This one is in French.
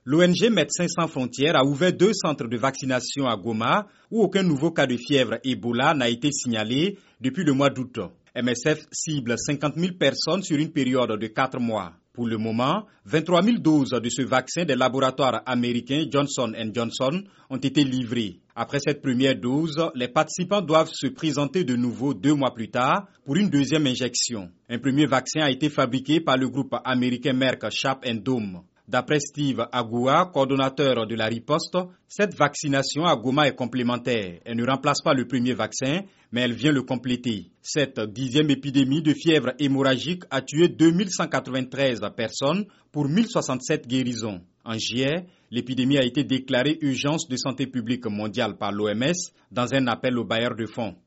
L'ONG Médecins sans frontières a ouvert 2 centres de vaccination à Goma où aucun nouveau cas de fièvre Ebola n'a été signalé depuis le mois d'août. MSF cible 50 000 personnes sur une période de 4 mois. Pour le moment, 23 000 doses de ce vaccin des laboratoires américains Johnson & Johnson ont été livrées. Après cette première dose, les participants doivent se présenter de nouveau 2 mois plus tard pour une deuxième injection. Un premier vaccin a été fabriqué par le groupe américain Merck Sharp & Dohme. D'après Steve Agua, coordonnateur de la riposte, cette vaccination à Goma est complémentaire. Elle ne remplace pas le premier vaccin, mais elle vient le compléter. Cette 10e épidémie de fièvre hémorragique a tué 2193 personnes pour 1067 guérisons. En juillet, l'épidémie a été déclarée urgence de santé publique mondiale par l'OMS dans un appel aux bailleurs de fonds.